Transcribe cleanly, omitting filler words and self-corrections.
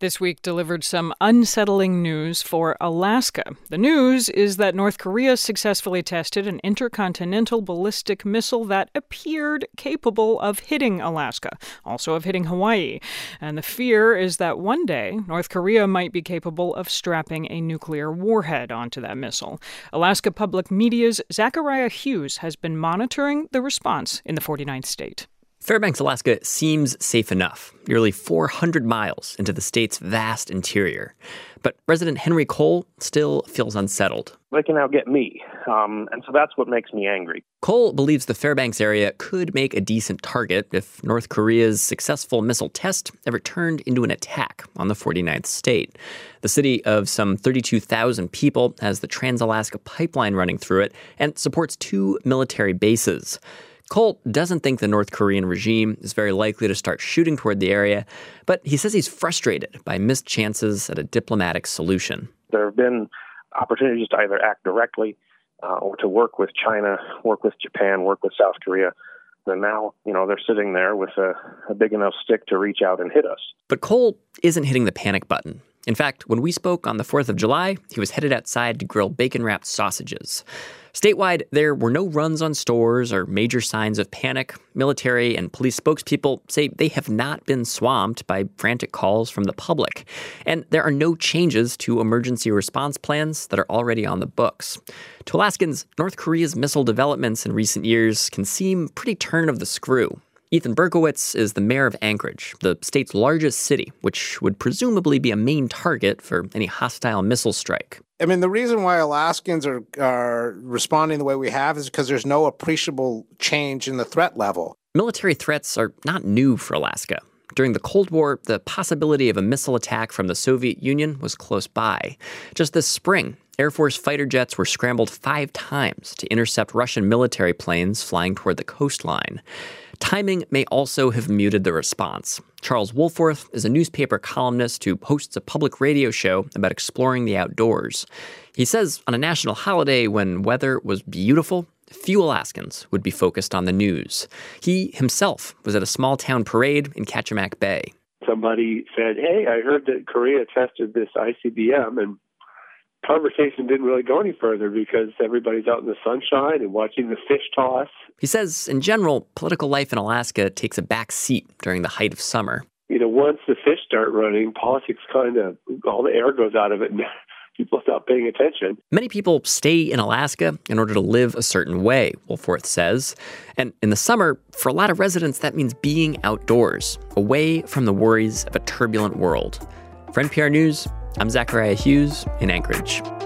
This week delivered some unsettling news for Alaska. The news is that North Korea successfully tested an intercontinental ballistic missile that appeared capable of hitting Alaska, also of hitting Hawaii. And the fear is that one day North Korea might be capable of strapping a nuclear warhead onto that missile. Alaska Public Media's Zachariah Hughes has been monitoring the response in the 49th state. Fairbanks, Alaska seems safe enough, nearly 400 miles into the state's vast interior. But resident Henry Cole still feels unsettled. They can now get me, and so that's what makes me angry. Cole believes the Fairbanks area could make a decent target if North Korea's successful missile test ever turned into an attack on the 49th state. The city of some 32,000 people has the Trans-Alaska Pipeline running through it and supports 2 military bases. Cole doesn't think the North Korean regime is very likely to start shooting toward the area, but he says he's frustrated by missed chances at a diplomatic solution. There have been opportunities to either act directly or to work with China, work with Japan, work with South Korea. And now, they're sitting there with a big enough stick to reach out and hit us. But Cole isn't hitting the panic button. In fact, when we spoke on the 4th of July, he was headed outside to grill bacon-wrapped sausages. Statewide, there were no runs on stores or major signs of panic. Military and police spokespeople say they have not been swamped by frantic calls from the public. And there are no changes to emergency response plans that are already on the books. To Alaskans, North Korea's missile developments in recent years can seem pretty turn of the screw. Ethan Berkowitz is the mayor of Anchorage, the state's largest city, which would presumably be a main target for any hostile missile strike. I mean, the reason why Alaskans are responding the way we have is because there's no appreciable change in the threat level. Military threats are not new for Alaska. During the Cold War, the possibility of a missile attack from the Soviet Union was close by. Just this spring, Air Force fighter jets were scrambled 5 times to intercept Russian military planes flying toward the coastline. Timing may also have muted the response. Charles Woolforth is a newspaper columnist who hosts a public radio show about exploring the outdoors. He says on a national holiday when weather was beautiful, few Alaskans would be focused on the news. He himself was at a small-town parade in Kachemak Bay. Somebody said, hey, I heard that Korea tested this ICBM, and conversation didn't really go any further because everybody's out in the sunshine and watching the fish toss. He says, in general, political life in Alaska takes a back seat during the height of summer. Once the fish start running, politics all the air goes out of it and people stop paying attention. Many people stay in Alaska in order to live a certain way, Woolforth says. And in the summer, for a lot of residents, that means being outdoors, away from the worries of a turbulent world. For NPR News, I'm Zachariah Hughes in Anchorage.